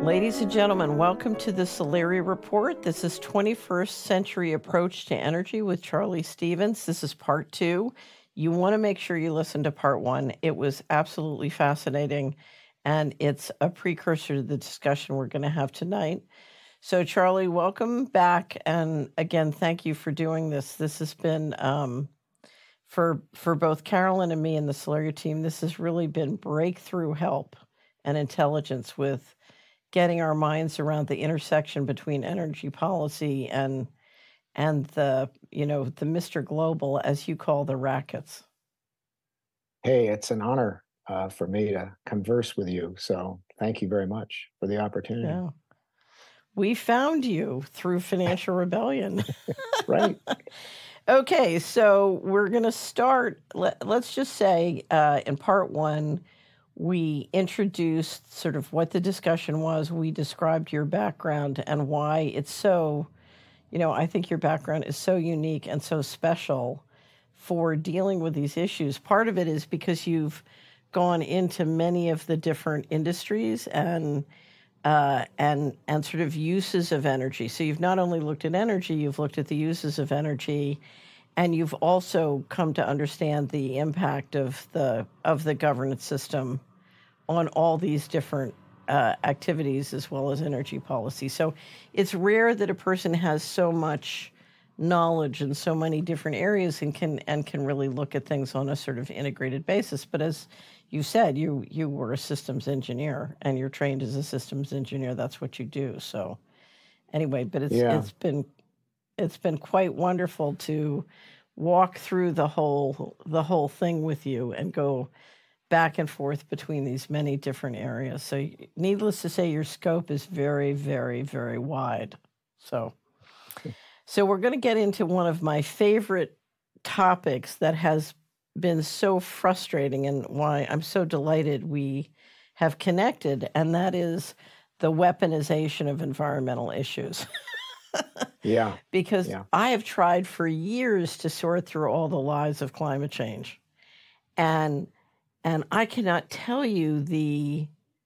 Ladies and gentlemen, welcome to the Solari Report. This is 21st Century Approach to Energy with Charlie Stevens. This is part 2. You want to make sure you listen to part 1. It was absolutely fascinating, and it's a precursor to the discussion we're going to have tonight. So, Charlie, welcome back, and again, thank you for doing this. This has been, for both Carolyn and me and the Solari team, this has really been breakthrough help and intelligence with getting our minds around the intersection between energy policy and the the Mr. Global, as you call the rackets. Hey, it's an honor for me to converse with you. So thank you very much for the opportunity. Yeah. We found you through Financial Rebellion. Right. Okay, so we're going to start. Let's just say in part 1, we introduced sort of what the discussion was. We described your background and why it's so, I think your background is so unique and so special for dealing with these issues. Part of it is because you've gone into many of the different industries and sort of uses of energy. So you've not only looked at energy, you've looked at the uses of energy, and you've also come to understand the impact of the governance system on all these different activities as well as energy policy. So it's rare that a person has so much knowledge in so many different areas and can really look at things on a sort of integrated basis. But as you said, you were a systems engineer and you're trained as a systems engineer. That's what you do. So anyway, but it's been quite wonderful to walk through the whole thing with you and go back and forth between these many different areas. So needless to say, your scope is very, very, very wide. So we're going to get into one of my favorite topics that has been so frustrating and why I'm so delighted we have connected, and that is the weaponization of environmental issues. Because I have tried for years to sort through all the lies of climate change. And I cannot tell you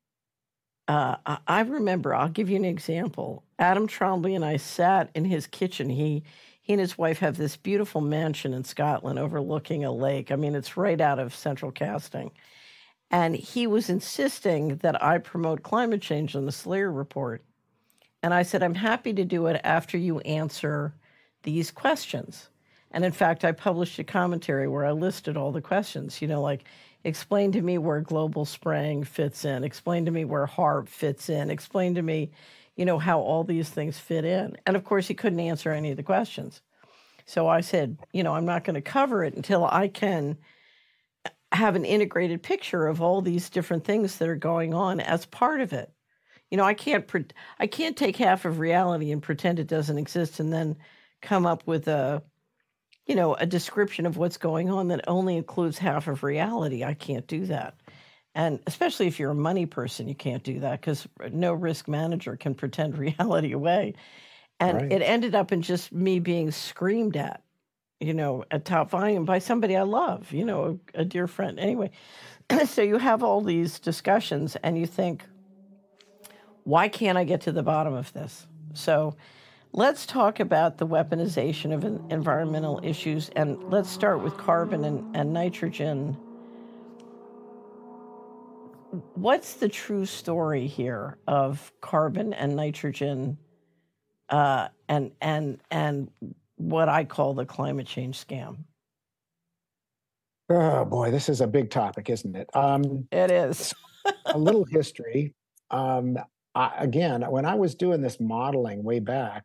I remember, I'll give you an example. Adam Trombley and I sat in his kitchen. He and his wife have this beautiful mansion in Scotland overlooking a lake. I mean, it's right out of Central Casting. And he was insisting that I promote climate change on the Solari Report. And I said, I'm happy to do it after you answer these questions. And in fact, I published a commentary where I listed all the questions, like, explain to me where global spraying fits in. Explain to me where HARP fits in. Explain to me, how all these things fit in. And of course, he couldn't answer any of the questions. So I said, I'm not going to cover it until I can have an integrated picture of all these different things that are going on as part of it. I can't take half of reality and pretend it doesn't exist and then come up with a description of what's going on that only includes half of reality. I can't do that. And especially if you're a money person, you can't do that because no risk manager can pretend reality away. And It ended up in just me being screamed at, at top volume by somebody I love, a dear friend. Anyway, so you have all these discussions and you think, why can't I get to the bottom of this? So let's talk about the weaponization of environmental issues, and let's start with carbon and nitrogen. What's the true story here of carbon and nitrogen and what I call the climate change scam? Oh, boy, this is a big topic, isn't it? It is. A little history. Again, when I was doing this modeling way back,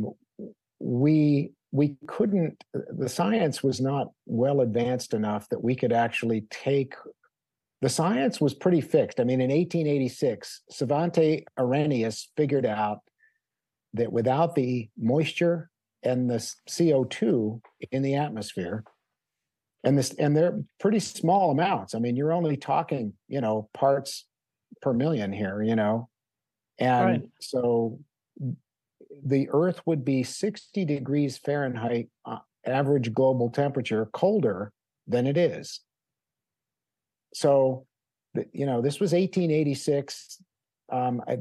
we couldn't, the science was not well advanced enough that we could actually take, the science was pretty fixed. I mean, in 1886, Svante Arrhenius figured out that without the moisture and the CO2 in the atmosphere, and they're pretty small amounts. I mean, you're only talking, parts per million here, and so the Earth would be 60 degrees Fahrenheit average global temperature colder than it is. So, this was 1886.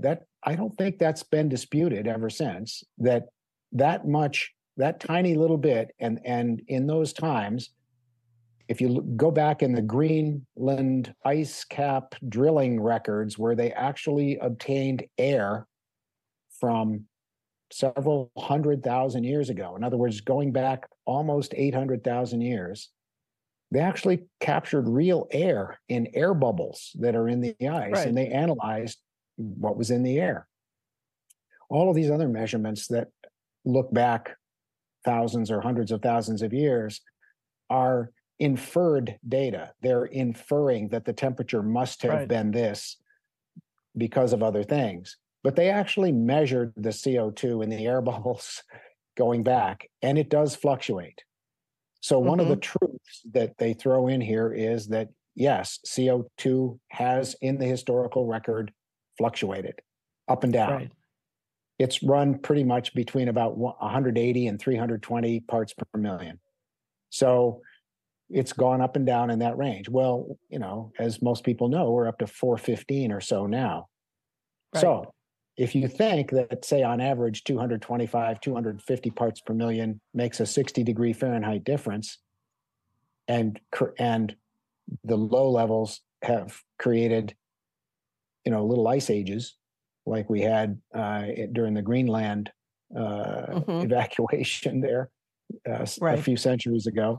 I don't think that's been disputed ever since, that much, that tiny little bit, and in those times, if you go back in the Greenland ice cap drilling records where they actually obtained air from several 100,000 years ago, in other words, going back almost 800,000 years, they actually captured real air in air bubbles that are in the ice, Right. and they analyzed what was in the air. All of these other measurements that look back thousands or hundreds of thousands of years are inferred data. They're inferring that the temperature must have Right. been this because of other things. But they actually measured the CO2 in the air bubbles going back, and it does fluctuate. So one of the truths that they throw in here is that, yes, CO2 has in the historical record fluctuated up and down. Right. It's run pretty much between about 180 and 320 parts per million. So it's gone up and down in that range. Well, as most people know, we're up to 415 or so now. Right. So if you think that, say, on average, 225, 250 parts per million makes a 60-degree Fahrenheit difference, and the low levels have created, little ice ages like we had during the Greenland evacuation there a few centuries ago,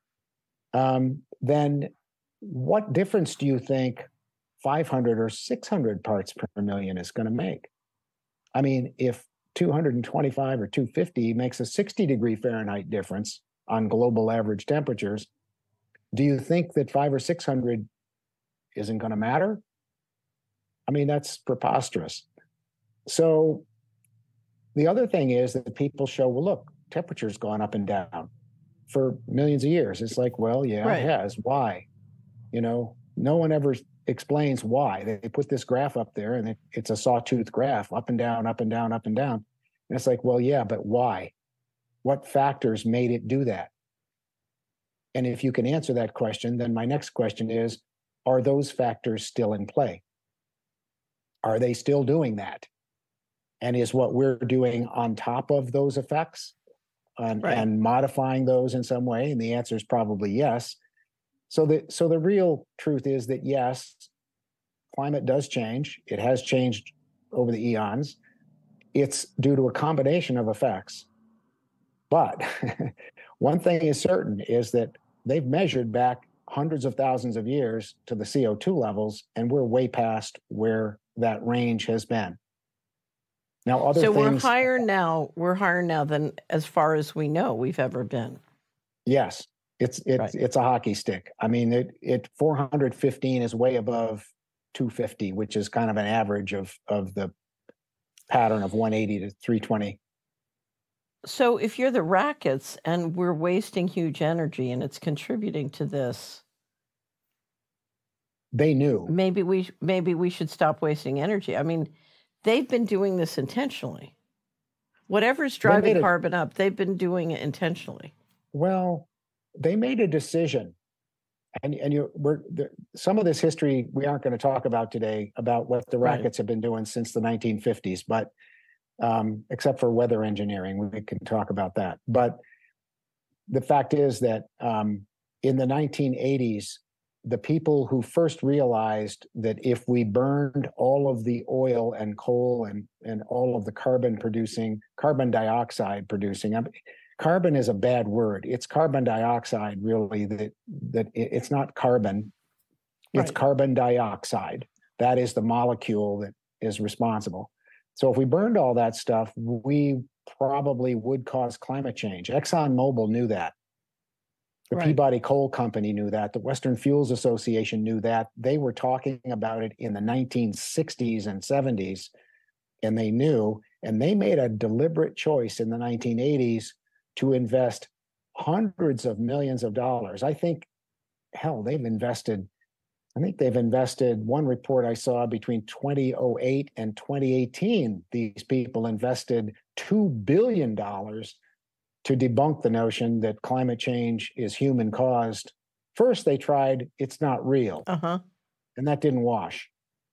then what difference do you think 500 or 600 parts per million is going to make? I mean, if 225 or 250 makes a 60-degree Fahrenheit difference on global average temperatures, do you think that 500 or 600 isn't going to matter? I mean, that's preposterous. So the other thing is that people show, well, look, temperature's gone up and down for millions of years. It's like, well, yeah, It has. Why? No one ever explains why. They put this graph up there, and it's a sawtooth graph, up and down, up and down, up and down. And it's like, well, yeah, but why? What factors made it do that? And if you can answer that question, then my next question is, are those factors still in play? Are they still doing that? And is what we're doing on top of those effects and modifying those in some way? And the answer is probably yes. So the real truth is that, yes, climate does change. It has changed over the eons. It's due to a combination of effects. But one thing is certain is that they've measured back hundreds of thousands of years to the CO2 levels, and we're way past where that range has been. Now, other things. We're higher now than, as far as we know, we've ever been. Yes. It's a hockey stick. I mean, 415 is way above 250, which is kind of an average of the pattern of 180 to 320. So if you're the rackets and we're wasting huge energy and it's contributing to this, they knew. Maybe we should stop wasting energy. I mean, they've been doing this intentionally. Whatever's driving carbon up, they've been doing it intentionally. Well, they made a decision, and some of this history we aren't going to talk about today about what the rackets have been doing since the 1950s, but except for weather engineering, we can talk about that. But the fact is that in the 1980s, the people who first realized that if we burned all of the oil and coal and all of the carbon dioxide producing, carbon is a bad word. It's carbon dioxide, really, that it's not carbon. It's carbon dioxide. That is the molecule that is responsible. So if we burned all that stuff, we probably would cause climate change. ExxonMobil knew that. The Peabody Coal Company knew that. The Western Fuels Association knew that. They were talking about it in the 1960s and 70s, and they knew, and they made a deliberate choice in the 1980s to invest hundreds of millions of dollars. I think they've invested, one report I saw between 2008 and 2018, these people invested $2 billion to debunk the notion that climate change is human caused. First, they tried, it's not real. And that didn't wash.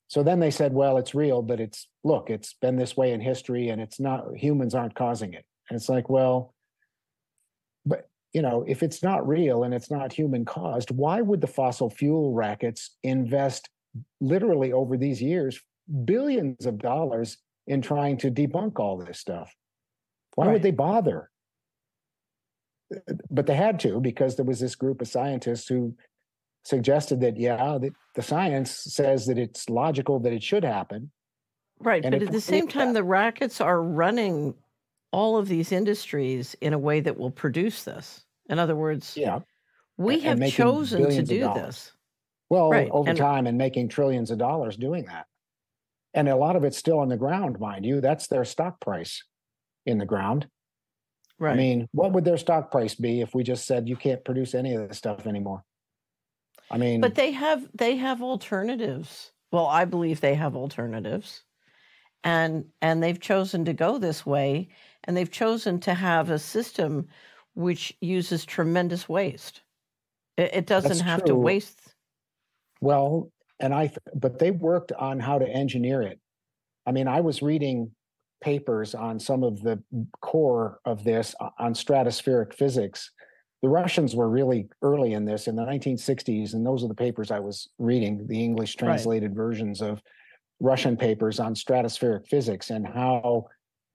So then they said, well, it's real, but it's been this way in history, and it's not, humans aren't causing it. And it's like, well, but if it's not real and it's not human caused, why would the fossil fuel rackets invest literally over these years billions of dollars in trying to debunk all this stuff? Why would they bother? But they had to, because there was this group of scientists who suggested that, the science says that it's logical that it should happen. Right. But at the same time, the rackets are running all of these industries in a way that will produce this. In other words, we have chosen to do this. Well, over time, and making trillions of dollars doing that. And a lot of it's still on the ground, mind you. That's their stock price in the ground. Right. I mean, what would their stock price be if we just said you can't produce any of this stuff anymore? I mean, but they have alternatives. Well, I believe they have alternatives, and they've chosen to go this way, and they've chosen to have a system which uses tremendous waste. It doesn't have to waste. Well, but they worked on how to engineer it. I mean, I was reading papers on some of the core of this on stratospheric physics. The Russians were really early in this in the 1960s, and those are the papers I was reading, the English translated versions of Russian papers on stratospheric physics and how,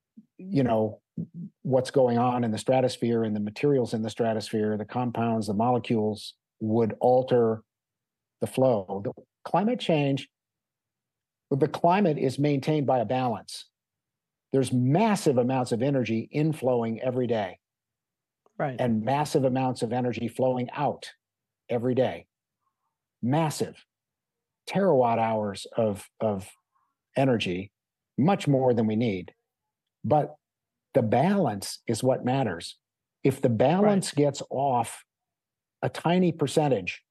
what's going on in the stratosphere and the materials in the stratosphere, the compounds, the molecules would alter the flow. The climate change, the climate is maintained by a balance. There's massive amounts of energy inflowing every day. Right. And massive amounts of energy flowing out every day. Massive terawatt hours of energy, much more than we need. But the balance is what matters. If the balance gets off a tiny percentage,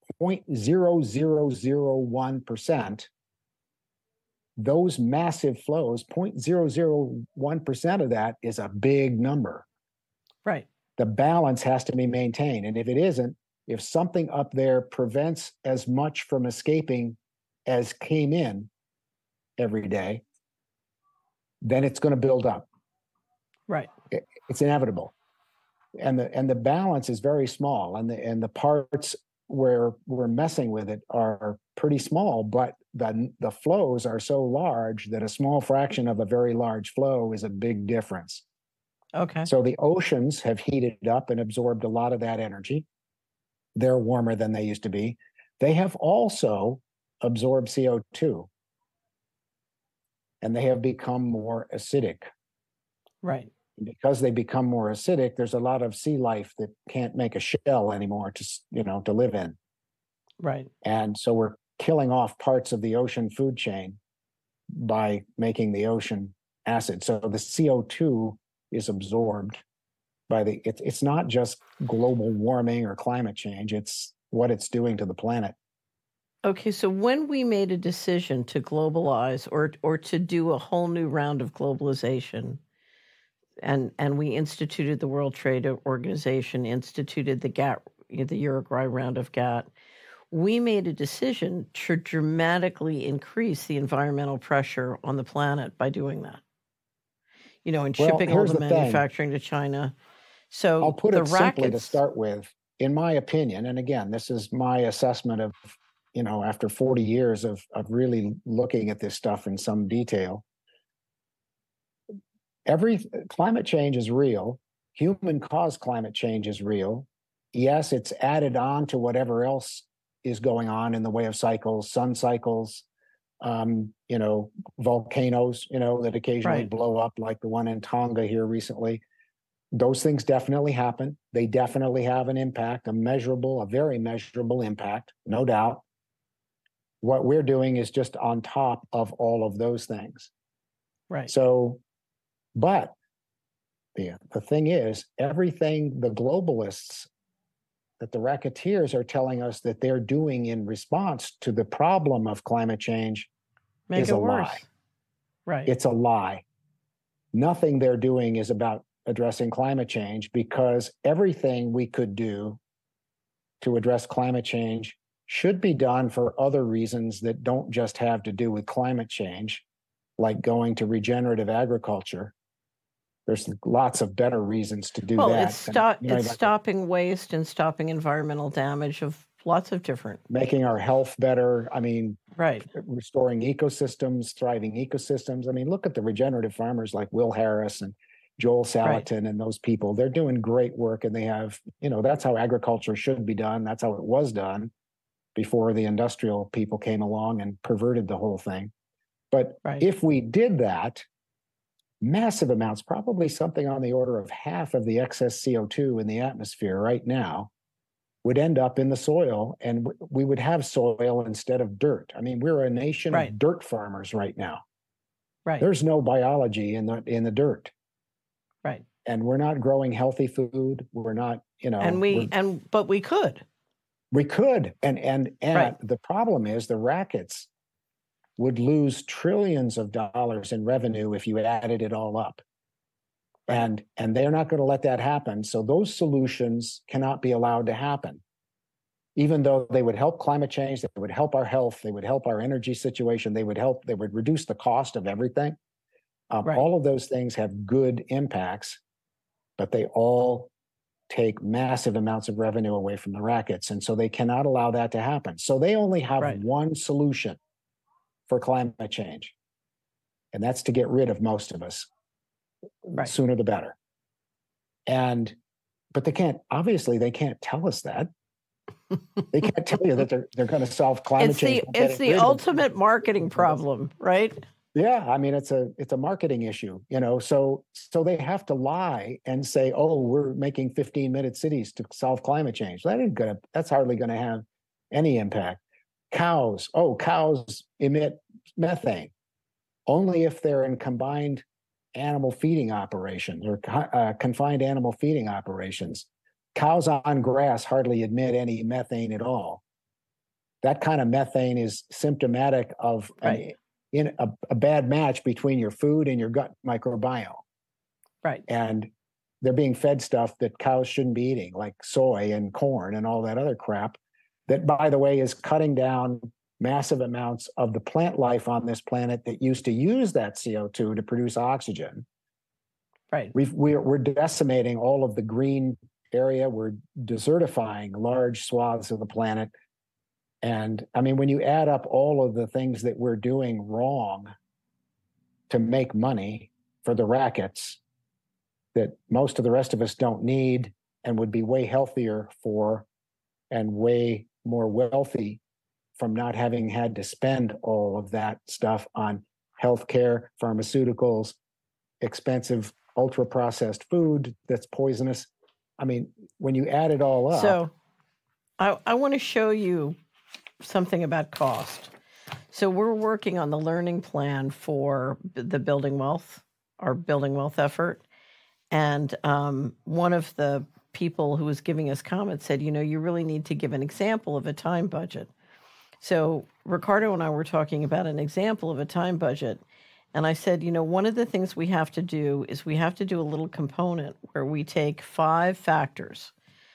0.0001%, those massive flows, 0.001% of that is a big number. Right. The balance has to be maintained. And if it isn't, if something up there prevents as much from escaping as came in every day, then it's going to build up. Right. It's inevitable. And the balance is very small. And the parts where we're messing with it are pretty small, but the flows are so large that a small fraction of a very large flow is a big difference. Okay. So the oceans have heated up and absorbed a lot of that energy. They're warmer than they used to be. They have also absorbed CO2, and they have become more acidic. Right. Because they become more acidic, there's a lot of sea life that can't make a shell anymore to live in. Right. And so we're killing off parts of the ocean food chain by making the ocean acid. So the CO2 is absorbed by it's not just global warming or climate change, it's what it's doing to the planet. Okay, so when we made a decision to globalize or to do a whole new round of globalization, and we instituted the World Trade Organization, instituted the GATT, the Uruguay round of GATT, we made a decision to dramatically increase the environmental pressure on the planet by doing that. And shipping all the manufacturing to China. So I'll put it simply to start with, in my opinion, and again, this is my assessment of, after 40 years of really looking at this stuff in some detail. Climate change is real. Human-caused climate change is real. Yes, it's added on to whatever else is going on in the way of cycles, sun cycles, volcanoes, that occasionally blow up, like the one in Tonga here recently. Those things definitely happen. They definitely have an impact, a very measurable impact, no doubt. What we're doing is just on top of all of those things. Right. So, but the thing is, everything the globalists, that the racketeers are telling us that they're doing in response to the problem of climate change is a lie. Right. It's a lie. Nothing they're doing is about addressing climate change, because everything we could do to address climate change should be done for other reasons that don't just have to do with climate change, like going to regenerative agriculture. There's lots of better reasons to do Well, that. it's stopping waste and stopping environmental damage of lots of different. Making our health better. I mean, right. Restoring ecosystems, thriving ecosystems. I mean, look at the regenerative farmers like Will Harris and Joel Salatin and those people. They're doing great work, and they have, that's how agriculture should be done. That's how it was done before the industrial people came along and perverted the whole thing. But if we did that, massive amounts, probably something on the order of half of the excess CO2 in the atmosphere right now, would end up in the soil, and we would have soil instead of dirt. I mean, we're a nation of dirt farmers right now. There's no biology in the dirt. And we're not growing healthy food. We're not, but we could. We could. And the problem is the rackets would lose trillions of dollars in revenue if you added it all up. And they're not going to let that happen. So those solutions cannot be allowed to happen. Even though they would help climate change, they would help our health, they would help our energy situation, they would reduce the cost of everything. All of those things have good impacts, but they all take massive amounts of revenue away from the rackets. And so they cannot allow that to happen. So they only have one solution for climate change, and that's to get rid of most of us. Sooner the better. But they can't tell us that. They can't tell you that they're going to solve climate change. It's the ultimate marketing problem, right? Yeah, I mean, it's a marketing issue, so they have to lie and say, oh, we're making 15-minute cities to solve climate change. That's hardly going to have any impact. Cows emit methane only if they're in combined animal feeding operations or confined animal feeding operations. Cows on grass hardly emit any methane at all. That kind of methane is symptomatic of a bad match between your food and your gut microbiome. And they're being fed stuff that cows shouldn't be eating, like soy and corn and all that other crap that, by the way, is cutting down massive amounts of the plant life on this planet that used to use that CO2 to produce oxygen. We're decimating all of the green area. We're desertifying large swaths of the planet. And I mean, when you add up all of the things that we're doing wrong to make money for the rackets that most of the rest of us don't need and would be way healthier for and way more wealthy from not having had to spend all of that stuff on healthcare, pharmaceuticals, expensive ultra-processed food that's poisonous. I mean, when you add it all up. So I want to show you something about cost. So we're working on the learning plan for the Building Wealth, our Building Wealth effort. And one of the people who was giving us comments said, you really need to give an example of a time budget. So Ricardo and I were talking about an example of a time budget. And I said, one of the things we have to do is we have to do a little component where we take 5 factors.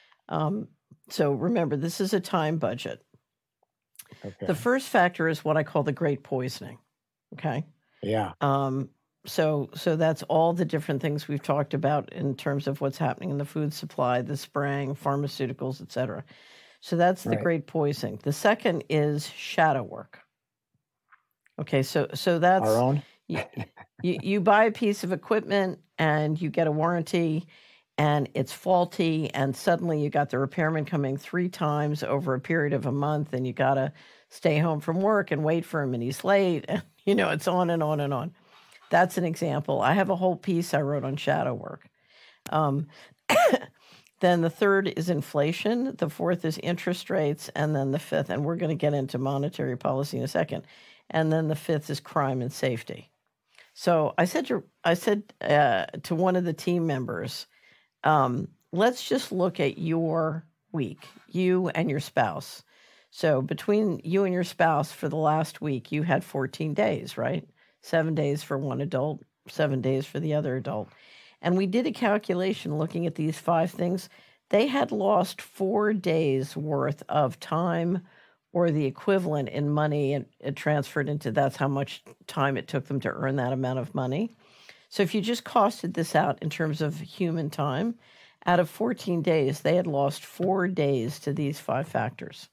So remember, this is a time budget. Okay. The first factor is what I call the great poisoning. Okay. Yeah. So that's all the different things we've talked about in terms of what's happening in the food supply, the spraying, pharmaceuticals, et cetera. So that's the great poisoning. The second is shadow work. Okay, so that's our own. you buy a piece of equipment and you get a warranty and it's faulty, and suddenly you got the repairman coming 3 times over a period of a month, and you got to stay home from work and wait for him, and he's late, and it's on and on and on. That's an example. I have a whole piece I wrote on shadow work. Then the third is inflation. The fourth is interest rates. And then the fifth, and we're going to get into monetary policy in a second. And then the fifth is crime and safety. So I said to one of the team members, let's just look at your week, you and your spouse. So between you and your spouse for the last week, you had 14 days, right? 7 days for one adult, 7 days for the other adult. And we did a calculation looking at these 5 things. They had lost 4 days worth of time or the equivalent in money, and it transferred into that's how much time it took them to earn that amount of money. So if you just costed this out in terms of human time, out of 14 days, they had lost 4 days to these 5 factors.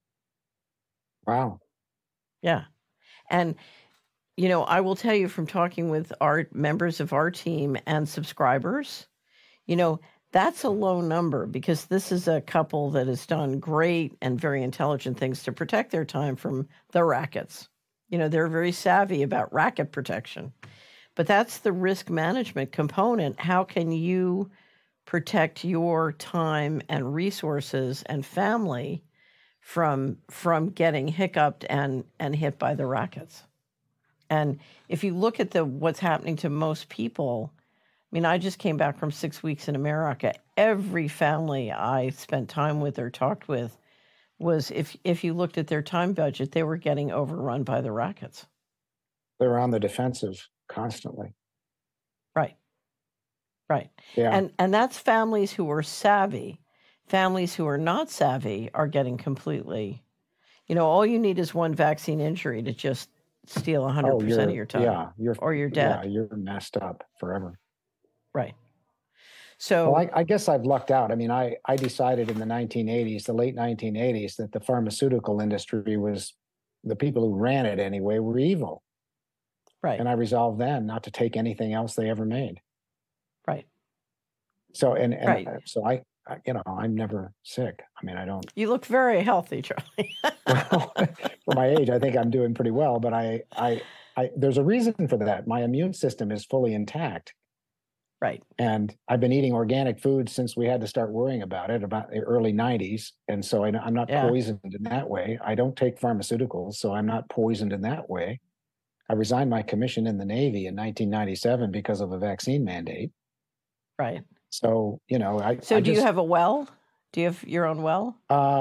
Wow. Yeah. And, you know, I will tell you from talking with our members of our team and subscribers, you know, that's a low number because this is a couple that has done great and very intelligent things to protect their time from the rackets. You know, they're very savvy about racket protection. But that's the risk management component. How can you protect your time and resources and family from getting hiccuped and hit by the rackets? And if you look at what's happening to most people, I mean, I just came back from 6 weeks in America. Every family I spent time with or talked with was, if you looked at their time budget, they were getting overrun by the rackets. They're on the defensive constantly. Right. Right. Yeah. And that's families who are savvy. Families who are not savvy are getting completely, you know, all you need is one vaccine injury to just steal 100% of your time. Yeah, you're dead. Yeah, you're messed up forever. Right. So well, I guess I've lucked out. I mean, I decided in the 1980s, the late 1980s, that the pharmaceutical industry was, the people who ran it anyway, were evil. Right. And I resolved then not to take anything else they ever made. Right. So, and right. So I, you know, I'm never sick. I mean, I don't. You look very healthy, Charlie. Well, for my age, I think I'm doing pretty well, but I there's a reason for that. My immune system is fully intact. Right. And I've been eating organic food since we had to start worrying about it, about the early 90s. And so I'm not poisoned in that way. I don't take pharmaceuticals, so I'm not poisoned in that way. I resigned my commission in the Navy in 1997 because of a vaccine mandate. Right. So, you know, do you have a well? Do you have your own well?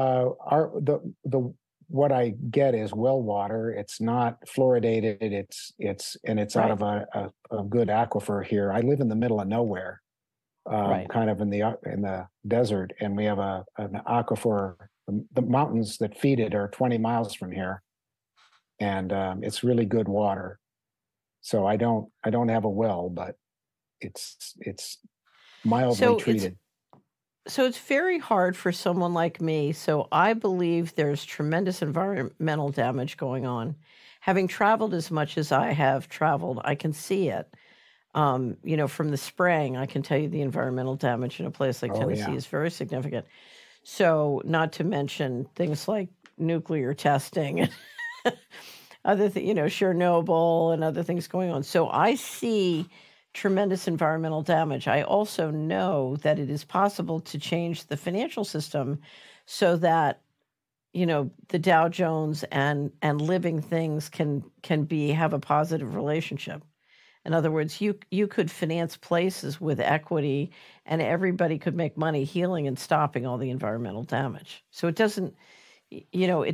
What I get is well water. It's not fluoridated. It's right. Out of a good aquifer here. I live in the middle of nowhere, right. Kind of in the desert, and we have an aquifer. The mountains that feed it are 20 miles from here, and it's really good water. So I don't have a well, but it's mildly treated. So it's very hard for someone like me. So I believe there's tremendous environmental damage going on. Having traveled as much as I have traveled, I can see it. You know, from the spraying, I can tell you the environmental damage in a place like Tennessee is very significant. So not to mention things like nuclear testing, other you know, Chernobyl and other things going on. So I see tremendous environmental damage. I also know that it is possible to change the financial system so that, you know, the Dow Jones and living things can have a positive relationship. In other words, you could finance places with equity, and everybody could make money healing and stopping all the environmental damage. So it doesn't, you know,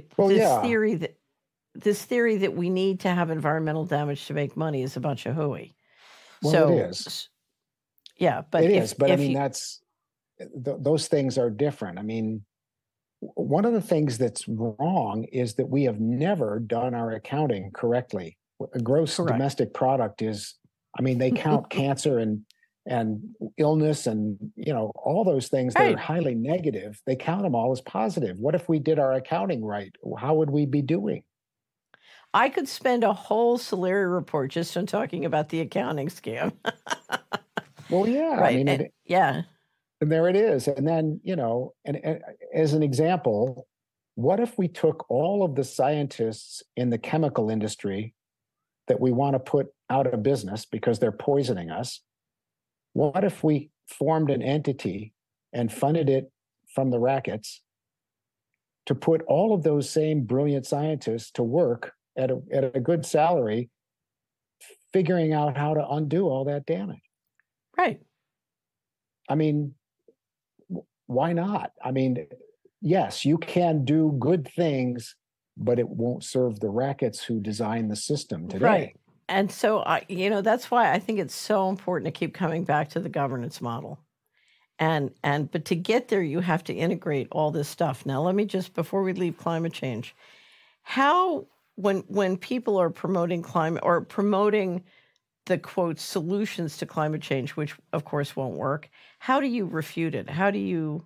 this theory that we need to have environmental damage to make money is a bunch of hooey. Well, so, it is. Yeah, but it is. But I mean, those things are different. I mean, one of the things that's wrong is that we have never done our accounting correctly. A gross domestic product is, I mean, they count cancer and illness and, you know, all those things that are highly negative. They count them all as positive. What if we did our accounting right? How would we be doing? I could spend a whole Solari report just on talking about the accounting scam. Well, yeah. Right. I mean, and there it is. And then, you know, and as an example, what if we took all of the scientists in the chemical industry that we want to put out of business because they're poisoning us? What if we formed an entity and funded it from the rackets to put all of those same brilliant scientists to work at a good salary, figuring out how to undo all that damage? Right. I mean, why not? I mean, yes, you can do good things, but it won't serve the rackets who designed the system today. Right. And so, you know, that's why I think it's so important to keep coming back to the governance model. But to get there, you have to integrate all this stuff. Now, let me just, before we leave climate change, how, when people are promoting climate or promoting the quote solutions to climate change, which of course won't work, how do you refute it? How do you?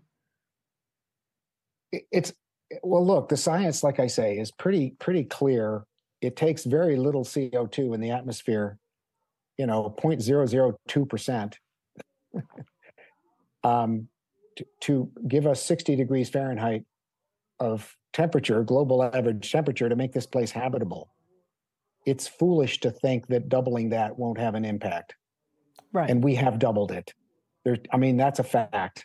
It's well, look, the science, like I say, is pretty clear. It takes very little CO2 in the atmosphere, 0.002%, to give us 60 degrees Fahrenheit of temperature, global average temperature, to make this place habitable. It's foolish to think that doubling that won't have an impact. Right. And we have doubled it. That's a fact.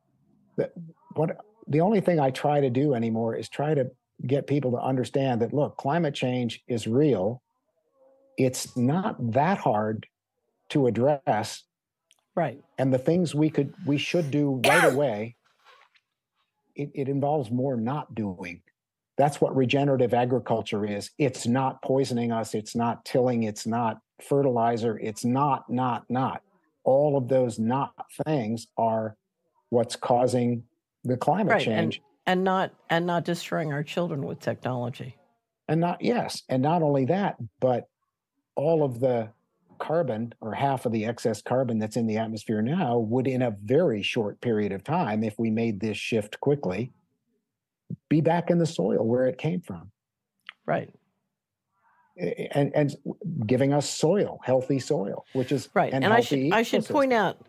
The only thing I try to do anymore is try to get people to understand that, look, climate change is real. It's not that hard to address. Right. And the things we should do right away, it involves more not doing. That's what regenerative agriculture is. It's not poisoning us. It's not tilling. It's not fertilizer. It's not. All of those not things are what's causing the climate change. And not destroying our children with technology. And not only that, but all of the carbon, or half of the excess carbon that's in the atmosphere now, would in a very short period of time, if we made this shift quickly, be back in the soil where it came from. Right. And giving us soil, healthy soil, which is right. And I should point out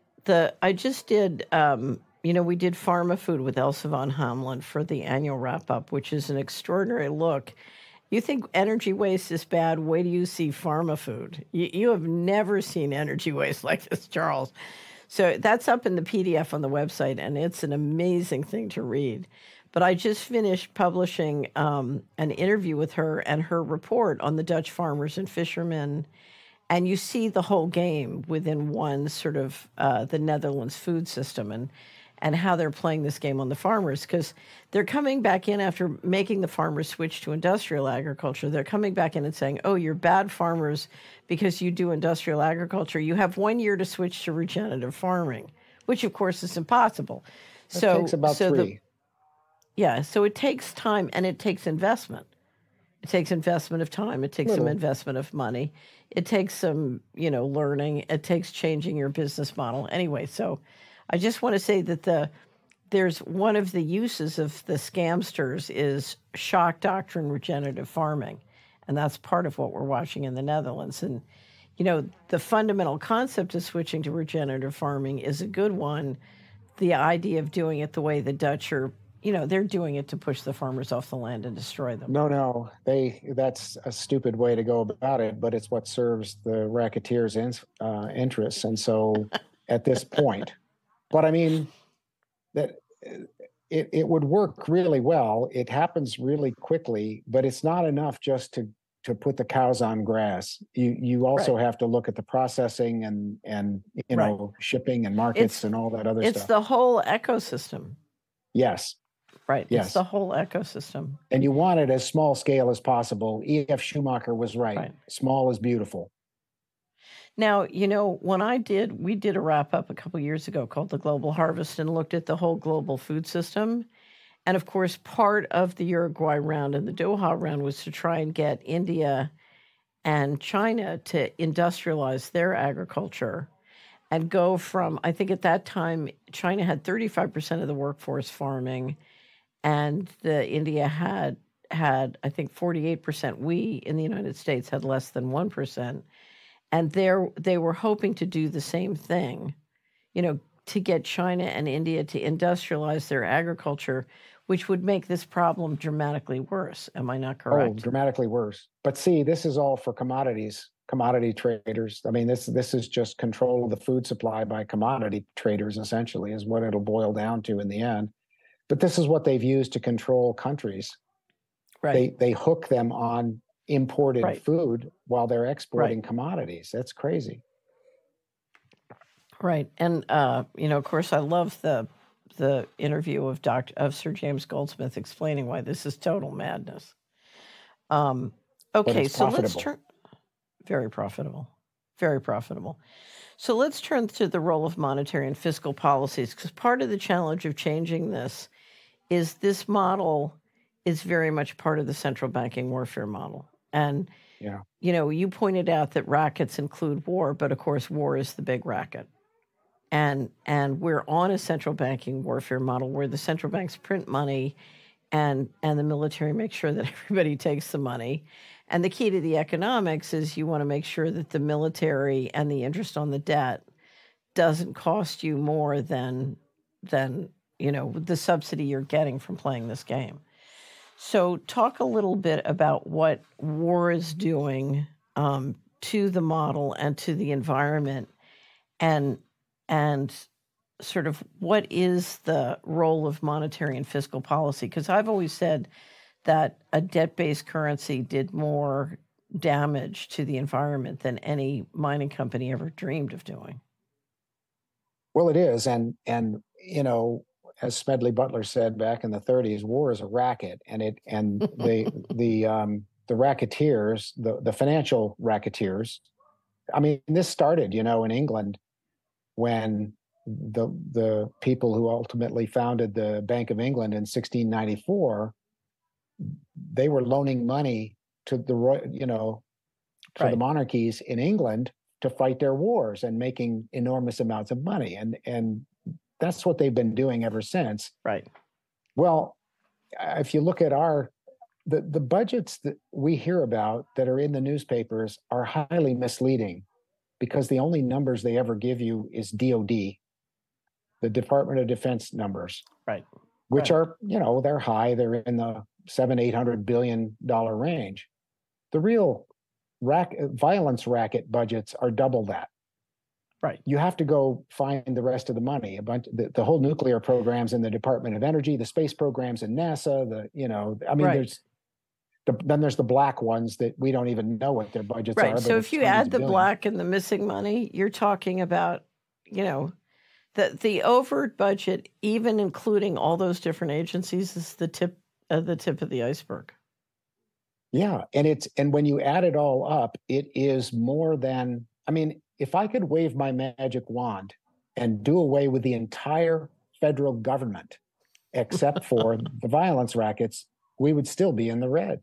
I just did we did Pharma Food with Elsa von Hamlin for the annual wrap up, which is an extraordinary look. You think energy waste is bad? Wait till you see Pharma Food. You have never seen energy waste like this, Charles. So that's up in the PDF on the website, and it's an amazing thing to read. But I just finished publishing an interview with her and her report on the Dutch farmers and fishermen. And you see the whole game within one sort of the Netherlands food system and how they're playing this game on the farmers, because they're coming back in after making the farmers switch to industrial agriculture. They're coming back in and saying, oh, you're bad farmers because you do industrial agriculture. You have 1 year to switch to regenerative farming, which, of course, is impossible. It takes about 3. So it takes time and it takes investment. It takes investment of time. It takes some investment of money. It takes some, learning. It takes changing your business model. Anyway, so I just want to say that there's one of the uses of the scamsters is shock doctrine regenerative farming. And that's part of what we're watching in the Netherlands. And, the fundamental concept of switching to regenerative farming is a good one. The idea of doing it the way the Dutch are, they're doing it to push the farmers off the land and destroy them. No, that's a stupid way to go about it, but it's what serves the racketeers' interests. And so at this point, but that it would work really well. It happens really quickly, but it's not enough just to put the cows on grass. You also have to look at the processing and shipping and markets and all that other stuff. It's the whole ecosystem. Yes. Right. Yes. It's the whole ecosystem. And you want it as small scale as possible. E.F. Schumacher was right. Small is beautiful. Now, when we did a wrap up a couple of years ago called The Global Harvest and looked at the whole global food system. And of course, part of the Uruguay round and the Doha round was to try and get India and China to industrialize their agriculture and go from, I think at that time, China had 35% of the workforce farming, and India had, I think, 48%. We in the United States had less than 1%. And they were hoping to do the same thing, to get China and India to industrialize their agriculture, which would make this problem dramatically worse. Am I not correct? Oh, dramatically worse. But see, this is all for commodities, commodity traders. This is just control of the food supply by commodity traders, essentially, is what it'll boil down to in the end. But this is what they've used to control countries. Right. They hook them on imported food while they're exporting commodities. That's crazy. Right. And, of course, I love the interview of Sir James Goldsmith explaining why this is total madness. Okay, so let's turn. Very profitable. Very profitable. So let's turn to the role of monetary and fiscal policies, because part of the challenge of changing this model is very much part of the central banking warfare model. And, Yeah. you pointed out that rackets include war, but of course, war is the big racket. And we're on a central banking warfare model where the central banks print money and the military makes sure that everybody takes the money. And the key to the economics is you want to make sure that the military and the interest on the debt doesn't cost you more than the subsidy you're getting from playing this game. So talk a little bit about what war is doing to the model and to the environment, and sort of what is the role of monetary and fiscal policy? Because I've always said that a debt-based currency did more damage to the environment than any mining company ever dreamed of doing. Well, it is, and as Smedley Butler said back in the 30s, war is a racket, and the racketeers, the financial racketeers. I mean, this started, in England when the people who ultimately founded the Bank of England in 1694, they were loaning money to the the monarchies in England to fight their wars and making enormous amounts of money, and that's what they've been doing ever since. Right. Well, if you look at the budgets that we hear about that are in the newspapers are highly misleading, because the only numbers they ever give you is DOD, the Department of Defense numbers, right? Which are, they're high. They're in the $700-800 billion range. The real violence racket budgets are double that. Right. You have to go find the rest of the money. The whole nuclear programs in the Department of Energy, the space programs in NASA, there's the black ones that we don't even know what their budgets are. Right. So if you add the black and the missing money, you're talking about, the overt budget, even including all those different agencies, is the tip of the iceberg. Yeah, and when you add it all up, it is more than, if I could wave my magic wand and do away with the entire federal government, except for the violence rackets, we would still be in the red.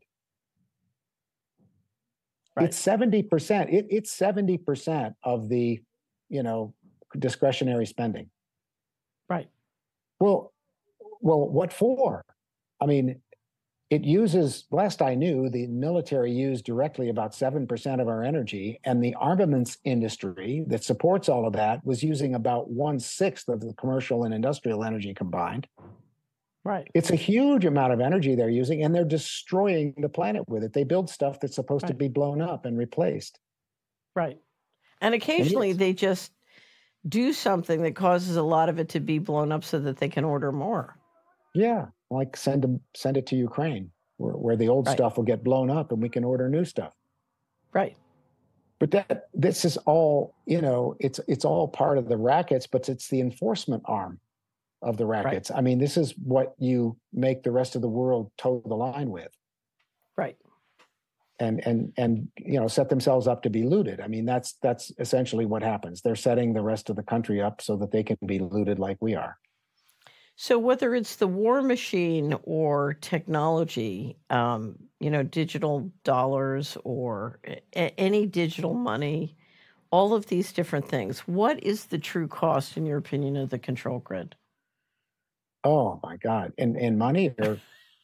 Right. It's 70%. It's 70% of the, discretionary spending. Right. Well, what for? It uses, last I knew, the military used directly about 7% of our energy, and the armaments industry that supports all of that was using about 1/6 of the commercial and industrial energy combined. Right. It's a huge amount of energy they're using, and they're destroying the planet with it. They build stuff that's supposed to be blown up and replaced. Right. And occasionally they just do something that causes a lot of it to be blown up so that they can order more. Yeah. Like send it to Ukraine, where the old stuff will get blown up and we can order new stuff. Right. But this is all, it's all part of the rackets, but it's the enforcement arm of the rackets. Right. This is what you make the rest of the world toe the line with. Right. And set themselves up to be looted. That's essentially what happens. They're setting the rest of the country up so that they can be looted like we are. So whether it's the war machine or technology, digital dollars or any digital money, all of these different things, what is the true cost, in your opinion, of the control grid? Oh my God! In money, or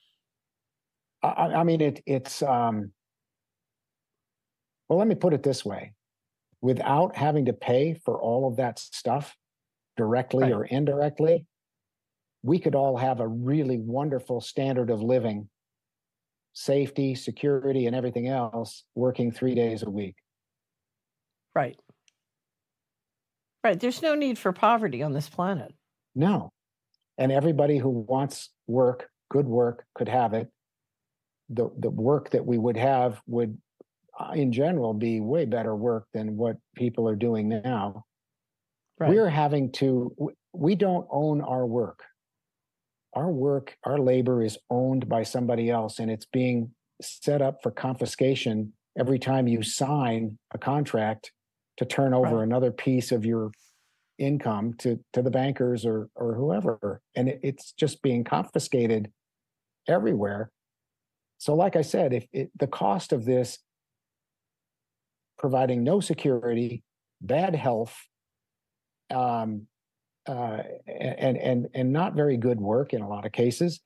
it's. Well, let me put it this way: without having to pay for all of that stuff directly or indirectly, we could all have a really wonderful standard of living, safety, security, and everything else, working 3 days a week. Right. Right. There's no need for poverty on this planet. No. And everybody who wants work, good work, could have it. The work that we would have would, in general, be way better work than what people are doing now. Right. We don't own our work. Our labor is owned by somebody else, and it's being set up for confiscation every time you sign a contract to turn over Right. another piece of your income to the bankers or whoever, and it's just being confiscated everywhere. So, like I said, if the cost of this, providing no security, bad health, um, and not very good work in a lot of cases,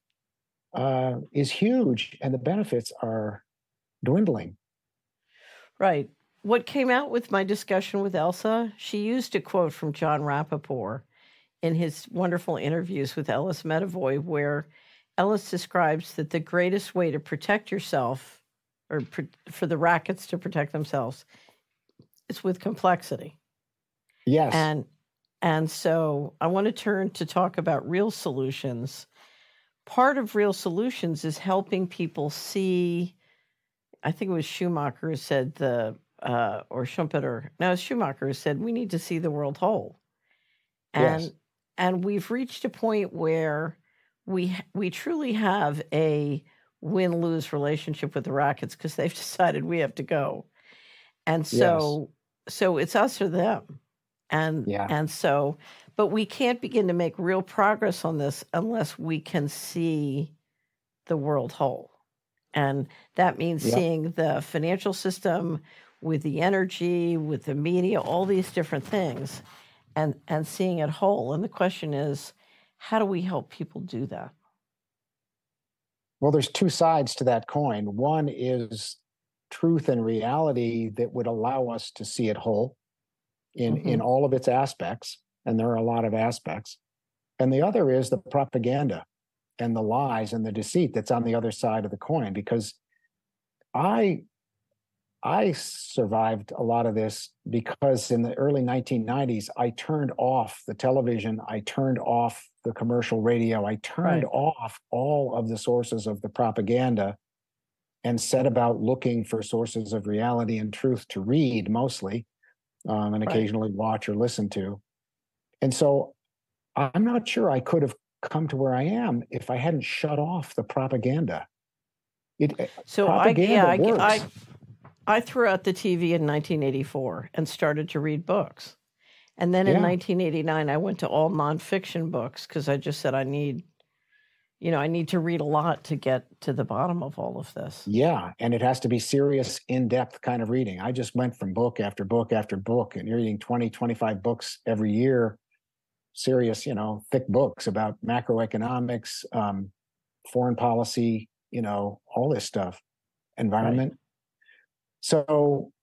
is huge, and the benefits are dwindling. Right. What came out with my discussion with Elsa, she used a quote from John Rappaport in his wonderful interviews with Ellis Medavoy, where Ellis describes that the greatest way to protect yourself, or for the rackets to protect themselves, is with complexity. Yes. And so I want to turn to talk about real solutions. Part of real solutions is helping people see. I think it was Schumacher who said or Schumpeter. No, Schumacher who said we need to see the world whole. Yes. And we've reached a point where we truly have a win-lose relationship with the Rockets because they've decided we have to go. And Yes. so it's us or them. Yeah. And so, but we can't begin to make real progress on this unless we can see the world whole. And that means Yep. seeing the financial system with the energy, with the media, all these different things, and seeing it whole. And the question is, how do we help people do that? Well, there's two sides to that coin. One is truth and reality that would allow us to see it whole in Hmm. all of its aspects, and there are a lot of aspects. And the other is the propaganda and the lies and the deceit that's on the other side of the coin. Because I I survived a lot of this because in the early 1990s, I turned off the television, I turned off the commercial radio, I turned Right. off all of the sources of the propaganda and set about looking for sources of reality and truth to read mostly, and Right. occasionally watch or listen to. And so I'm not sure I could have come to where I am if I hadn't shut off the propaganda. So Propaganda I works. I threw out the TV in 1984 and started to read books. And then in Yeah. 1989, I went to all nonfiction books because I just said I need to read a lot to get to the bottom of all of this. Yeah, and it has to be serious, in-depth kind of reading. I just went from book after book after book, and you're reading 20, 25 books every year, serious, thick books about macroeconomics, foreign policy, all this stuff, Right. environment. So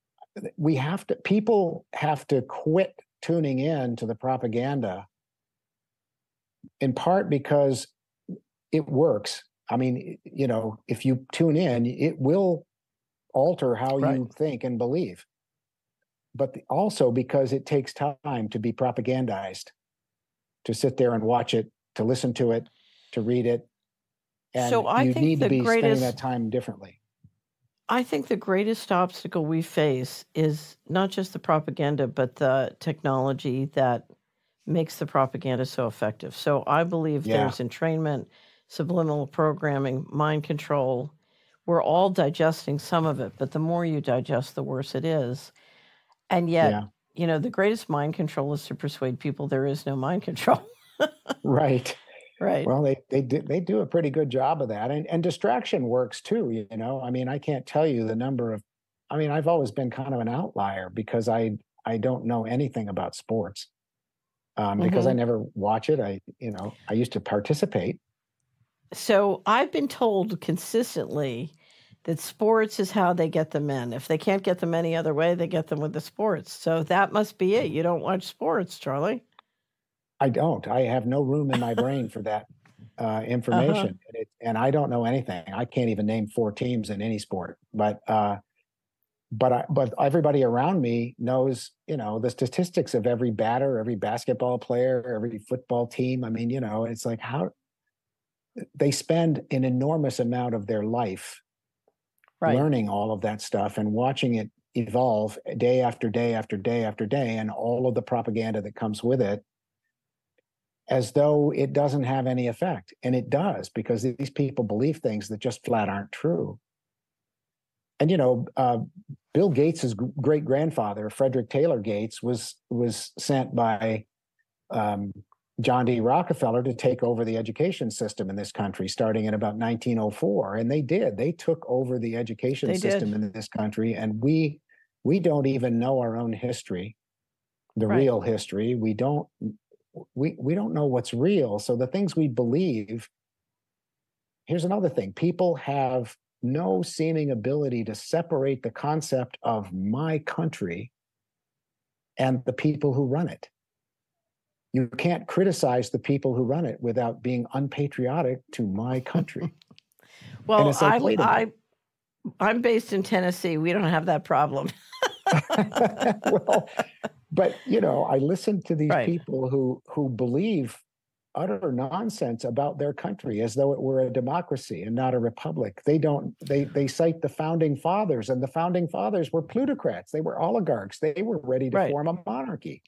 people have to quit tuning in to the propaganda, in part because it works. I mean, if you tune in, it will alter how Right. you think and believe, but also because it takes time to be propagandized, to sit there and watch it, to listen to it, to read it, and So you need to be spending that time differently. I think the greatest obstacle we face is not just the propaganda, but the technology that makes the propaganda so effective. So I believe Yeah, there's entrainment, subliminal programming, mind control. We're all digesting some of it, but the more you digest, the worse it is. And yet, yeah, the greatest mind control is to persuade people there is no mind control. right. Right. Well, they do a pretty good job of that, and distraction works too. I mean, I can't tell you the number of. I mean, I've always been kind of an outlier because I don't know anything about sports, because I Hmm. never watch it. I used to participate. So I've been told consistently that sports is how they get the men. If they can't get them any other way, they get them with the sports. So that must be it. You don't watch sports, Charlie. I don't. I have no room in my brain for that Uh huh. information, and I don't know anything. I can't even name four teams in any sport. But everybody around me knows, the statistics of every batter, every basketball player, every football team. I mean, it's like how they spend an enormous amount of their life Right. learning all of that stuff and watching it evolve day after day after day after day, and all of the propaganda that comes with it, as though it doesn't have any effect. And it does, because these people believe things that just flat aren't true. And Bill Gates's great grandfather, Frederick Taylor Gates, was sent by John D. Rockefeller to take over the education system in this country, starting in about 1904. And they did. They took over the education system in this country, and we don't even know our own history, the real history. We don't know what's real. So the things we believe. Here's another thing: people have no seeming ability to separate the concept of my country and the people who run it. You can't criticize the people who run it without being unpatriotic to my country. Well, I'm based in Tennessee. We don't have that problem. Well, but I listen to these people who believe utter nonsense about their country as though it were a democracy and not a republic. They cite the founding fathers, and the founding fathers were plutocrats. They were oligarchs. They were ready to form a monarchy.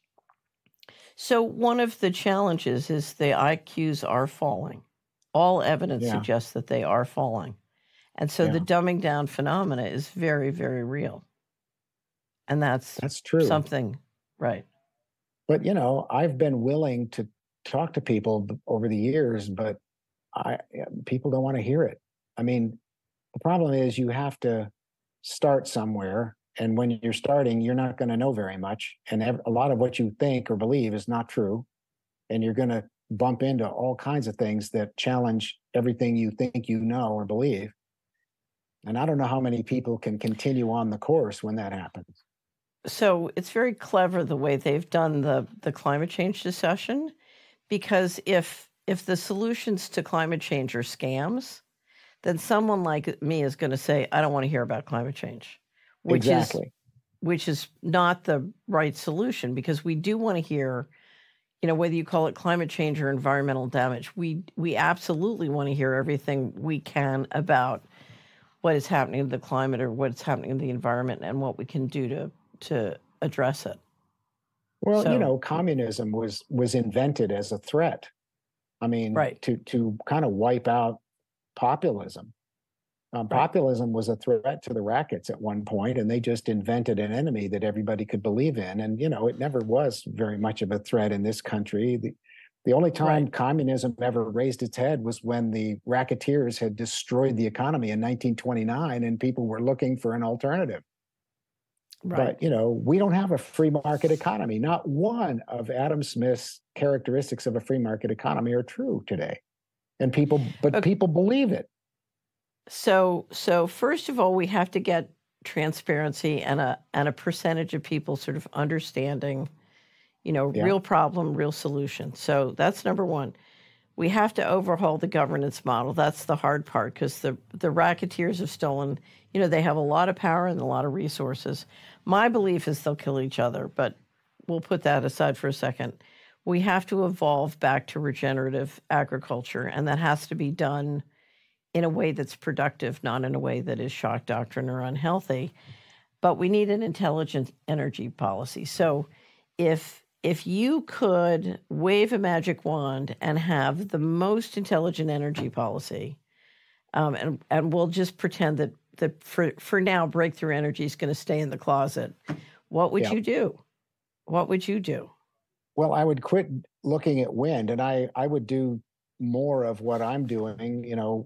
So one of the challenges is the IQs are falling. All evidence suggests that they are falling. And so the dumbing down phenomena is very, very real. And that's true. Something, right. But, I've been willing to talk to people over the years, but people don't want to hear it. I mean, the problem is you have to start somewhere. And when you're starting, you're not going to know very much. And a lot of what you think or believe is not true. And you're going to bump into all kinds of things that challenge everything you think you know or believe. And I don't know how many people can continue on the course when that happens. So it's very clever the way they've done the climate change discussion, because if the solutions to climate change are scams, then someone like me is going to say, I don't want to hear about climate change, which is not the right solution, because we do want to hear, whether you call it climate change or environmental damage, we absolutely want to hear everything we can about what is happening to the climate or what's happening in the environment and what we can do to address it. Well, communism was invented as a threat. I mean, to kind of wipe out populism. Populism was a threat to the rackets at one point, and they just invented an enemy that everybody could believe in. And, it never was very much of a threat in this country. The only time communism ever raised its head was when the racketeers had destroyed the economy in 1929, and people were looking for an alternative. Right. But, we don't have a free market economy. Not one of Adam Smith's characteristics of a free market economy are true today. And people believe it. So first of all, we have to get transparency and a percentage of people sort of understanding, real problem, real solution. So that's number one. We have to overhaul the governance model. That's the hard part, because the racketeers have stolen, they have a lot of power and a lot of resources. My belief is they'll kill each other, but we'll put that aside for a second. We have to evolve back to regenerative agriculture, and that has to be done in a way that's productive, not in a way that is shock doctrine or unhealthy. But we need an intelligent energy policy. So if you could wave a magic wand and have the most intelligent energy policy, and we'll just pretend that for now, breakthrough energy is going to stay in the closet, what would you do? What would you do? Well, I would quit looking at wind, and I would do more of what I'm doing.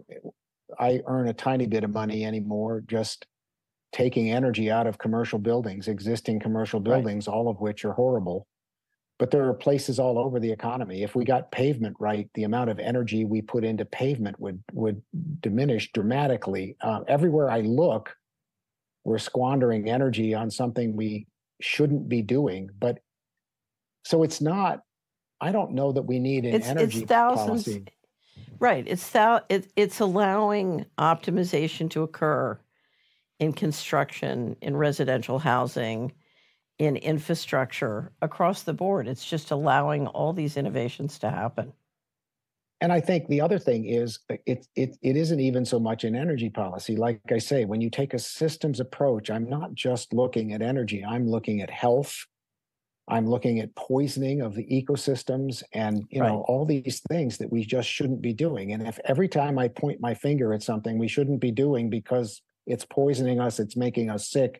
I earn a tiny bit of money anymore just taking energy out of commercial buildings, existing commercial buildings, all of which are horrible. But there are places all over the economy. If we got pavement right, the amount of energy we put into pavement would diminish dramatically. Everywhere I look, we're squandering energy on something we shouldn't be doing. But so it's not, I don't know that we need an energy policy. Right. It's allowing optimization to occur in construction, in residential housing, in infrastructure across the board. It's just allowing all these innovations to happen. And I think the other thing is it isn't even so much an energy policy. Like I say, when you take a systems approach, I'm not just looking at energy. I'm looking at health. I'm looking at poisoning of the ecosystems and, all these things that we just shouldn't be doing. And if every time I point my finger at something we shouldn't be doing because it's poisoning us, it's making us sick.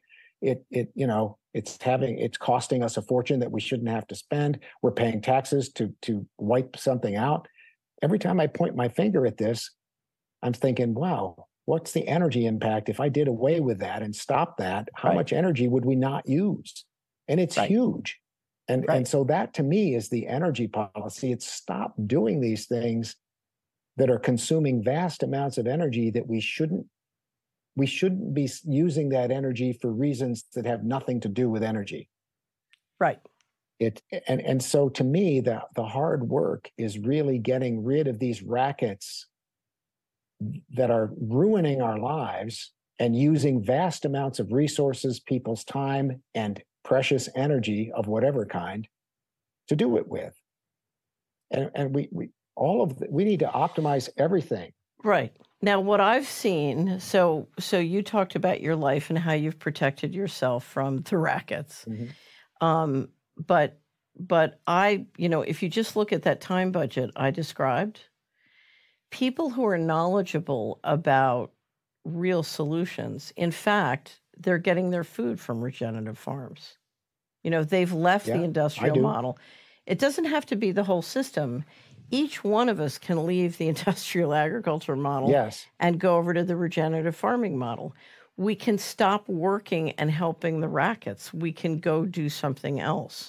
It's costing us a fortune that we shouldn't have to spend. We're paying taxes to wipe something out. Every time I point my finger at this, I'm thinking, wow, what's the energy impact if I did away with that and stopped that? How much energy would we not use? And it's huge. And so that to me is the energy policy. It's stop doing these things that are consuming vast amounts of energy that we shouldn't be using that energy for reasons that have nothing to do with energy. Right. And so to me, the hard work is really getting rid of these rackets that are ruining our lives and using vast amounts of resources, people's time, and precious energy of whatever kind to do it with. And we need to optimize everything. Right. Now, what I've seen, so you talked about your life and how you've protected yourself from the rackets. Mm-hmm. But I, if you just look at that time budget I described, people who are knowledgeable about real solutions, in fact, they're getting their food from regenerative farms. They've left the industrial model. It doesn't have to be the whole system. Each one of us can leave the industrial agriculture model and go over to the regenerative farming model. We can stop working and helping the rackets. We can go do something else.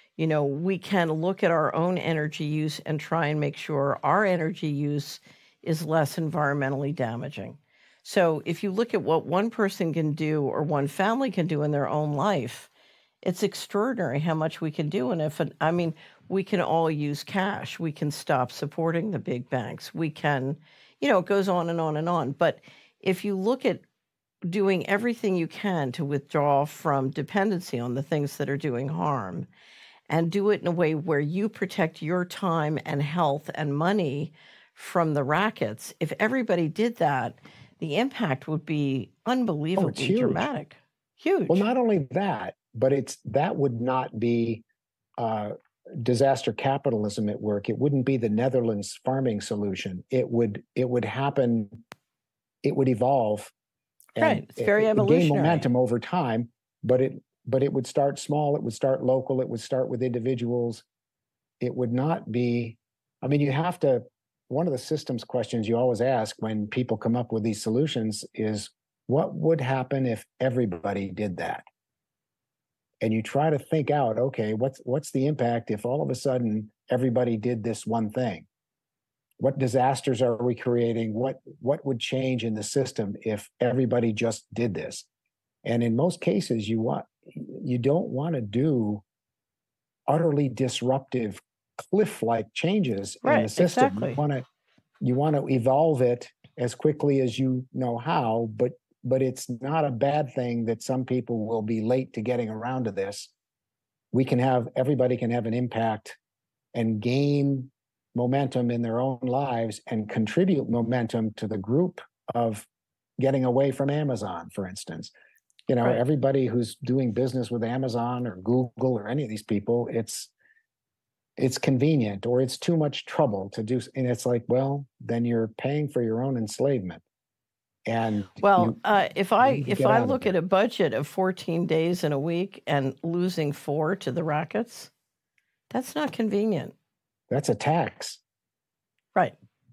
We can look at our own energy use and try and make sure our energy use is less environmentally damaging. So if you look at what one person can do or one family can do in their own life, it's extraordinary how much we can do. And we can all use cash. We can stop supporting the big banks. We can, it goes on and on and on. But if you look at doing everything you can to withdraw from dependency on the things that are doing harm and do it in a way where you protect your time and health and money from the rackets, if everybody did that, the impact would be unbelievably dramatic. Huge. Well, not only that, but that would not be disaster capitalism at work. It wouldn't be the Netherlands farming solution. It would happen. It would evolve. Right. It's very evolutionary. Gain momentum over time, but it would start small. It would start local. It would start with individuals. It would not be. You have to. One of the systems questions you always ask when people come up with these solutions is, what would happen if everybody did that? And you try to think out, okay, what's the impact if all of a sudden everybody did this one thing? What disasters are we creating? What would change in the system if everybody just did this? And in most cases, you don't want to do utterly disruptive cliff-like changes in the system. Exactly. You want to evolve it as quickly as you know how, but it's not a bad thing that some people will be late to getting around to this. Everybody can have an impact and gain momentum in their own lives and contribute momentum to the group of getting away from Amazon, for instance. Everybody who's doing business with Amazon or Google or any of these people, it's convenient or it's too much trouble to do. And it's like, well, then you're paying for your own enslavement. And if I look at a budget of 14 days in a week and losing 4 to the rackets, that's not convenient. That's a tax. Right.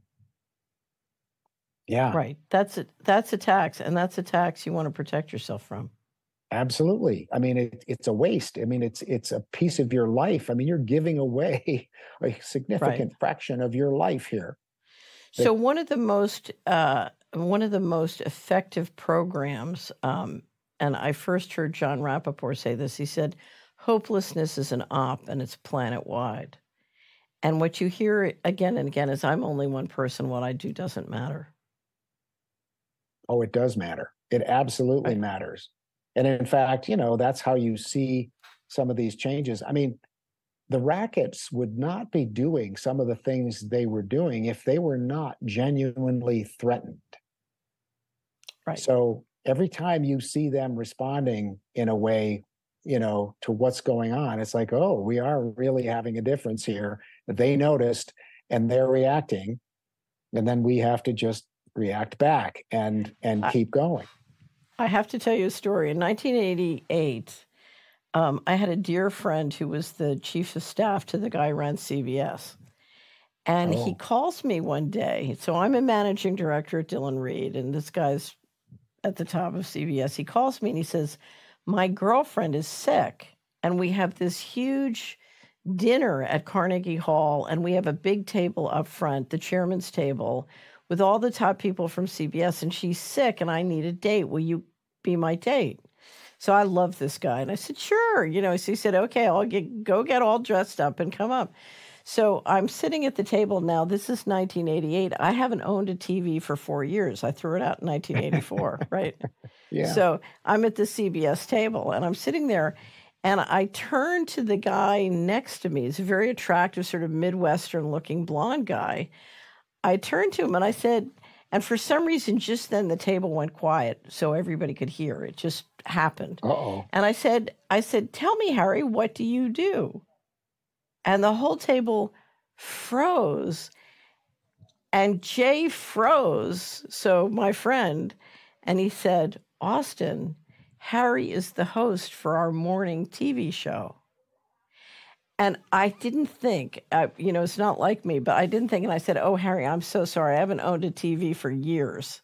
Yeah. Right. That's a tax, and that's a tax you want to protect yourself from. Absolutely. It's a waste. It's a piece of your life. You're giving away a significant fraction of your life here. So one of the most effective programs, and I first heard John Rappaport say this. He said, "Hopelessness is an op, and it's planet-wide." And what you hear again and again is, "I'm only one person. What I do doesn't matter." Oh, it does matter. It absolutely matters. And in fact, that's how you see some of these changes. The rackets would not be doing some of the things they were doing if they were not genuinely threatened. Right. So every time you see them responding in a way, to what's going on, it's like, oh, we are really having a difference here. They noticed and they're reacting. And then we have to just react back and keep going. I have to tell you a story. In 1988, I had a dear friend who was the chief of staff to the guy who ran CBS. And he Oh, calls me one day. So I'm a managing director at Dillon Reed, and this guy's at the top of CBS. He calls me and he says, my girlfriend is sick, and we have this huge dinner at Carnegie Hall, and we have a big table up front, the chairman's table, with all the top people from CBS, and she's sick, and I need a date. Will you be my date? So I love this guy. And I said, sure. So he said, okay, go get all dressed up and come up. So I'm sitting at the table now. This is 1988. I haven't owned a TV for 4 years. I threw it out in 1984, right? yeah. So I'm at the CBS table, and I'm sitting there, and I turn to the guy next to me. He's a very attractive, sort of Midwestern-looking blonde guy. I turned to him, and I said, and for some reason, just then the table went quiet so everybody could hear. It just happened. Uh-oh. And I said, tell me, Harry, what do you do? And the whole table froze, and Jay froze, so my friend, and he said, Austin, Harry is the host for our morning TV show. And I didn't think, it's not like me, but I didn't think, and I said, oh, Harry, I'm so sorry. I haven't owned a TV for years.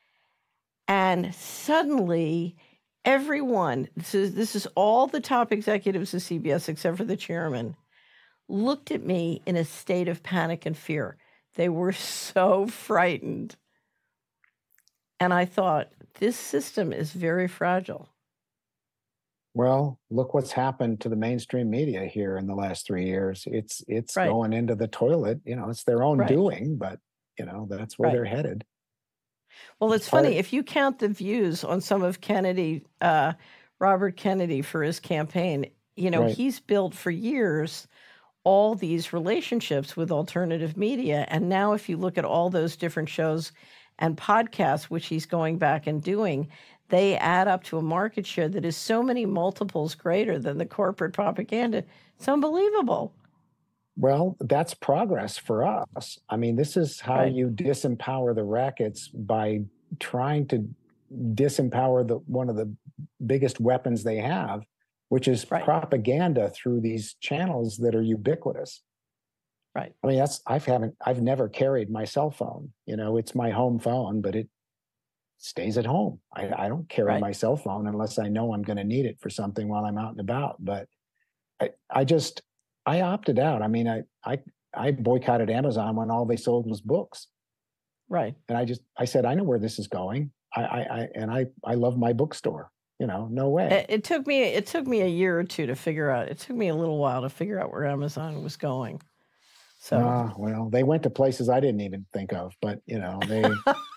And suddenly, everyone, this is all the top executives of CBS except for the chairman, looked at me in a state of panic and fear. They were so frightened. And I thought, this system is very fragile. Well, look what's happened to the mainstream media here in the last 3 years. It's right. going into the toilet. It's their own right. doing, but that's where right. they're headed. Well, it's funny if you count the views on some of Robert Kennedy for his campaign. Right. He's built for years all these relationships with alternative media, and now if you look at all those different shows and podcasts, which he's going back and doing, they add up to a market share that is so many multiples greater than the corporate propaganda. It's unbelievable. Well, that's progress for us. I mean, this is how right. you disempower the rackets, by trying to disempower one of the biggest weapons they have, which is right. propaganda through these channels that are ubiquitous. Right. I mean, I've never carried my cell phone. It's my home phone, but it stays at home. I don't carry right. my cell phone unless I know I'm going to need it for something while I'm out and about. But I opted out. I mean, I boycotted Amazon when all they sold was books. Right. And I said, I know where this is going. I love my bookstore. No way. It took me a year or two to figure out. It took me a little while to figure out where Amazon was going. So well, they went to places I didn't even think of, but they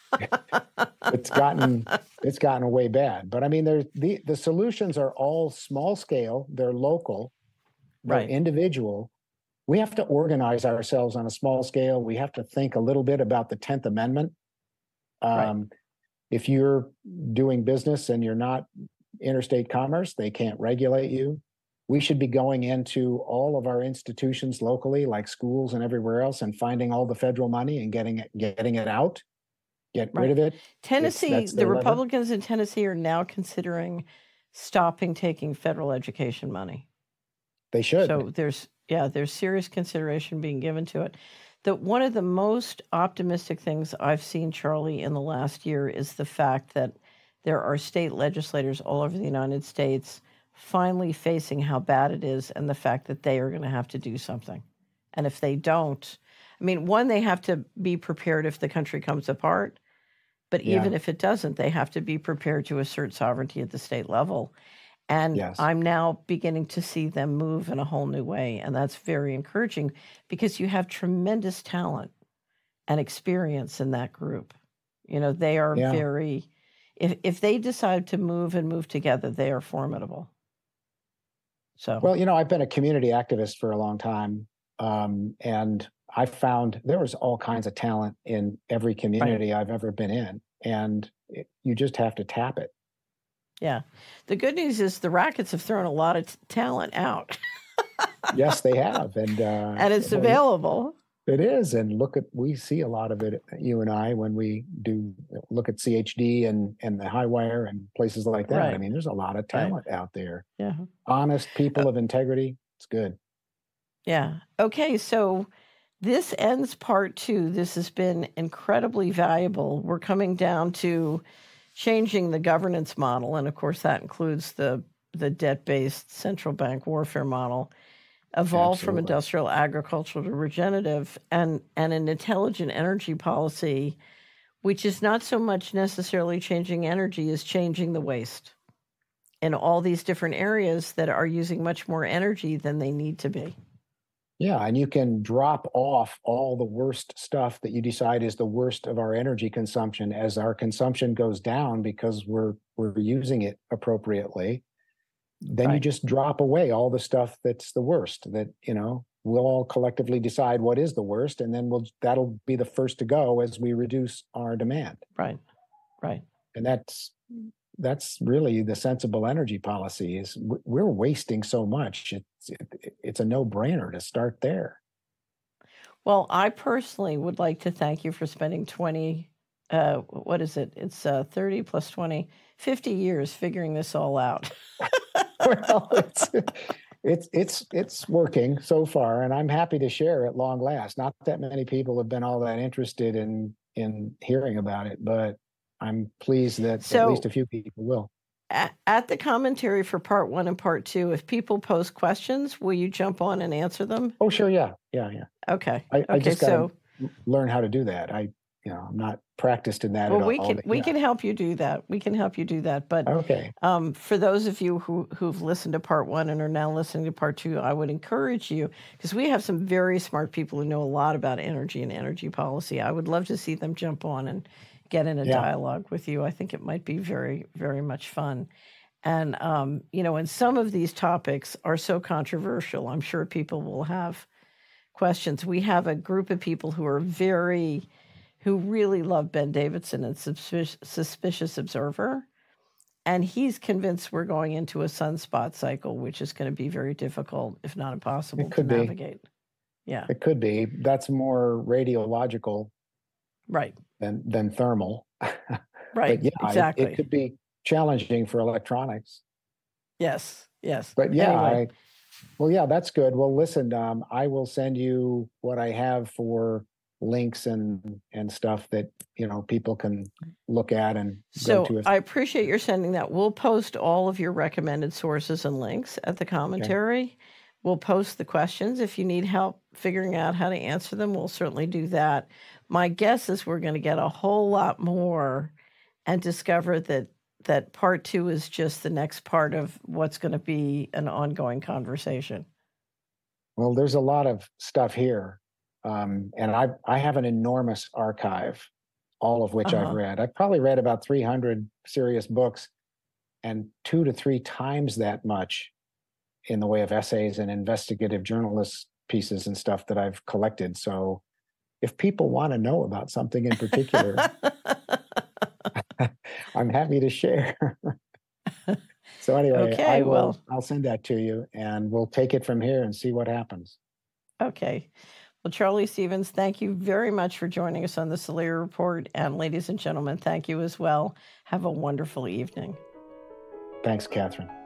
it's gotten way bad. But I mean, the solutions are all small scale, they're local, they're right. individual. We have to organize ourselves on a small scale. We have to think a little bit about the 10th Amendment. Right. If you're doing business and you're not interstate commerce, they can't regulate you. We should be going into all of our institutions locally, like schools and everywhere else, and finding all the federal money and getting it out, get rid of it. Tennessee, the Republicans in Tennessee are now considering stopping taking federal education money. They should. So there's serious consideration being given to it. One of the most optimistic things I've seen, Charlie, in the last year is the fact that there are state legislators all over the United States finally facing how bad it is and the fact that they are going to have to do something. And if they don't, I mean, one, they have to be prepared if the country comes apart. But even if it doesn't, they have to be prepared to assert sovereignty at the state level. And I'm now beginning to see them move in a whole new way. And that's very encouraging because you have tremendous talent and experience in that group. They are very, if they decide to move together, they are formidable. So, well, I've been a community activist for a long time. And I found there was all kinds of talent in every community I've ever been in. And you just have to tap it. Yeah. The good news is the rackets have thrown a lot of talent out. Yes, they have. And it's available. It is, and we see a lot of it, you and I, when we do look at CHD and the high wire and places like that. I Right. mean, there's a lot of Right. talent out there. Yeah. Honest people of integrity. It's good. Yeah. Okay. So this ends part 2. This has been incredibly valuable. We're coming down to changing the governance model, and of course that includes the debt-based central bank warfare model. Evolve from Absolutely. industrial agriculture to regenerative, and an intelligent energy policy, which is not so much necessarily changing energy as changing the waste in all these different areas that are using much more energy than they need to be. Yeah, and you can drop off all the worst stuff that you decide is the worst of our energy consumption as our consumption goes down because we're using it appropriately. Then you Right. just drop away all the stuff that's the worst that, we'll all collectively decide what is the worst, and then that'll be the first to go as we reduce our demand. Right. Right. And that's really the sensible energy policy. Is we're wasting so much. It's a no-brainer to start there. Well, I personally would like to thank you for spending 20, what is it? It's 30 plus 20, 50 years figuring this all out. Well, it's working so far, and I'm happy to share at long last. Not that many people have been all that interested in hearing about it, but I'm pleased that at least a few people will. At the commentary for part 1 and part 2, if people post questions, will you jump on and answer them? Oh, sure, yeah. Okay. I just got to learn how to do that. I'm not practiced in that at all. We can help you do that. We can help you do that. But okay. For those of you who've listened to part 1 and are now listening to part 2, I would encourage you, because we have some very smart people who know a lot about energy and energy policy. I would love to see them jump on and get in a dialogue with you. I think it might be very, very much fun. And, and some of these topics are so controversial, I'm sure people will have questions. We have a group of people who really love Ben Davidson and Suspicious Observer. And he's convinced we're going into a sunspot cycle, which is going to be very difficult, if not impossible, to navigate. Yeah. It could be. That's more radiological. Right. Than thermal. Right. But yeah, exactly. It could be challenging for electronics. Yes. But yeah, anyway. That's good. Well, listen, I will send you what I have for links and stuff that people can look at and go to. I appreciate your sending that. We'll post all of your recommended sources and links at the commentary. Okay. We'll post the questions. If you need help figuring out how to answer them, we'll certainly do that. My guess is we're going to get a whole lot more and discover that part 2 is just the next part of what's going to be an ongoing conversation. Well, there's a lot of stuff here. And I have an enormous archive, all of which I've read. I've probably read about 300 serious books and 2 to 3 times that much in the way of essays and investigative journalist pieces and stuff that I've collected. So if people want to know about something in particular, I'm happy to share. So anyway, okay, I'll send that to you and we'll take it from here and see what happens. Okay. Well, Charlie Stevens, thank you very much for joining us on the Celera Report. And ladies and gentlemen, thank you as well. Have a wonderful evening. Thanks, Catherine.